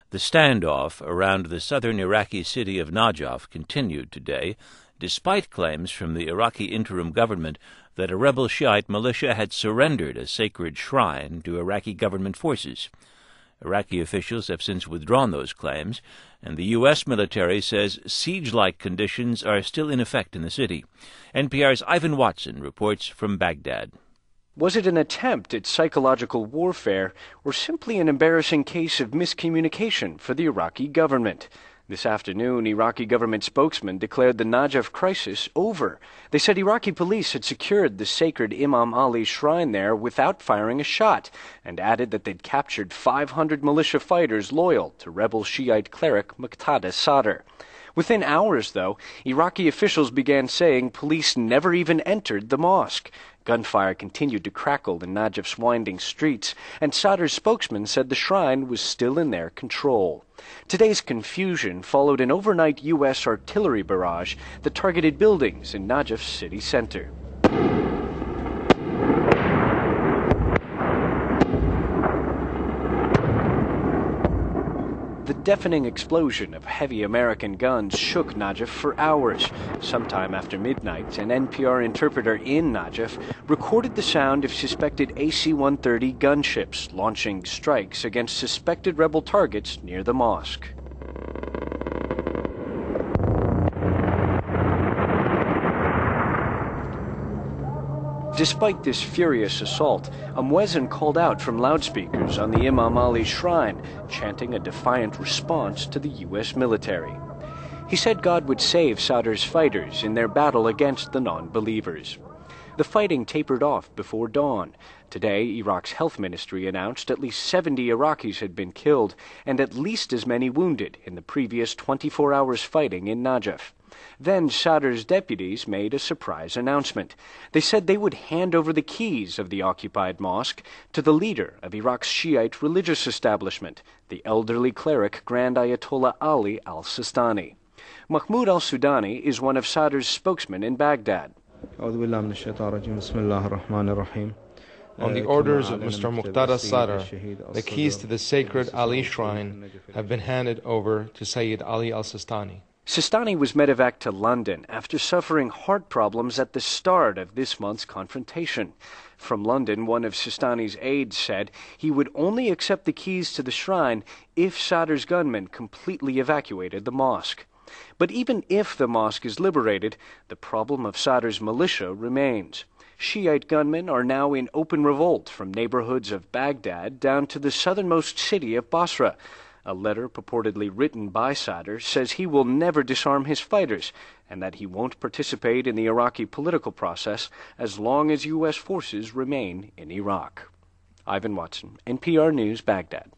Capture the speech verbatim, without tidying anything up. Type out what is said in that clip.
The standoff around the southern Iraqi city of Najaf continued today, despite claims from the Iraqi interim government that a rebel Shiite militia had surrendered a sacred shrine to Iraqi government forces. Iraqi officials have since withdrawn those claims, and the U S military says siege-like conditions are still in effect in the city. N P R's Ivan Watson reports from Baghdad. Was it an attempt at psychological warfare or simply an embarrassing case of miscommunication for the Iraqi government? This afternoon, Iraqi government spokesman declared the Najaf crisis over. They said Iraqi police had secured the sacred Imam Ali shrine there without firing a shot, and added that they'd captured five hundred militia fighters loyal to rebel Shiite cleric Muqtada Sadr. Within hours, though, Iraqi officials began saying police never even entered the mosque. Gunfire continued to crackle in Najaf's winding streets, and Sadr's spokesman said the shrine was still in their control. Today's confusion followed an overnight U S artillery barrage that targeted buildings in Najaf's city center. The deafening explosion of heavy American guns shook Najaf for hours. Sometime after midnight, an N P R interpreter in Najaf recorded the sound of suspected A C one thirty gunships launching strikes against suspected rebel targets near the mosque. Despite this furious assault, a muezzin called out from loudspeakers on the Imam Ali shrine, chanting a defiant response to the U S military. He said God would save Sadr's fighters in their battle against the non-believers. The fighting tapered off before dawn. Today, Iraq's health ministry announced at least seventy Iraqis had been killed and at least as many wounded in the previous twenty-four hours fighting in Najaf. Then Sadr's deputies made a surprise announcement. They said they would hand over the keys of the occupied mosque to the leader of Iraq's Shiite religious establishment, the elderly cleric Grand Ayatollah Ali al-Sistani. Mahmoud al-Sudani is one of Sadr's spokesmen in Baghdad. On the orders of Mister Muqtada Sadr, the keys to the sacred Ali shrine have been handed over to Sayyid Ali al-Sistani. Sistani was medevac to London after suffering heart problems at the start of this month's confrontation. From London, one of Sistani's aides said he would only accept the keys to the shrine if Sadr's gunmen completely evacuated the mosque. But even if the mosque is liberated, the problem of Sadr's militia remains. Shiite gunmen are now in open revolt from neighborhoods of Baghdad down to the southernmost city of Basra. A letter purportedly written by Sadr says he will never disarm his fighters and that he won't participate in the Iraqi political process as long as U S forces remain in Iraq. Ivan Watson, N P R News, Baghdad.